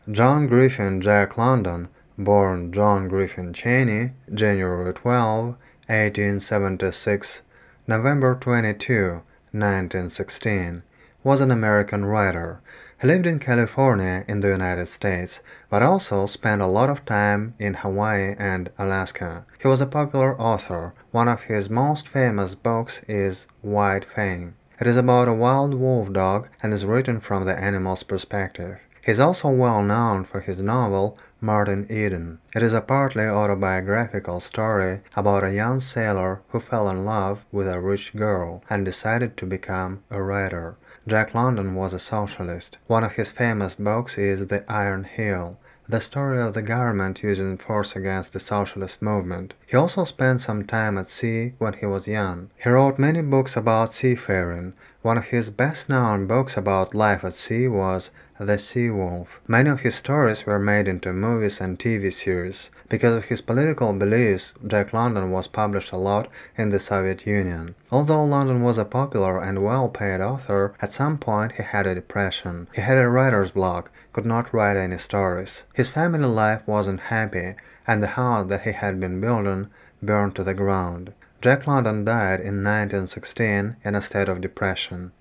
John Griffin Jack London, born John Griffin Chaney, January 12, 1876, November 22, 1916, was an American writer. He lived in California in the United States, but also spent a lot of time in Hawaii and Alaska. He was a popular author. One of his most famous books is White Fang. It is about a wild wolf dog and is written from the animal's perspective. He is also well known for his novel Martin Eden. It is a partly autobiographical story about a young sailor who fell in love with a rich girl and decided to become a writer. Jack London was a socialist. One of his famous books is The Iron Heel, the story of the government using force against the socialist movement. He also spent some time at sea when he was young. He wrote many books about seafaring. One of his best-known books about life at sea was The Sea Wolf. Many of his stories were made into movies and TV series. Because of his political beliefs, Jack London was published a lot in the Soviet Union. Although London was a popular and well-paid author, at some point he had a depression. He had a writer's block, could not write any stories. His family life wasn't happy, and the house that he had been building burned to the ground. Jack London died in 1916 in a state of depression.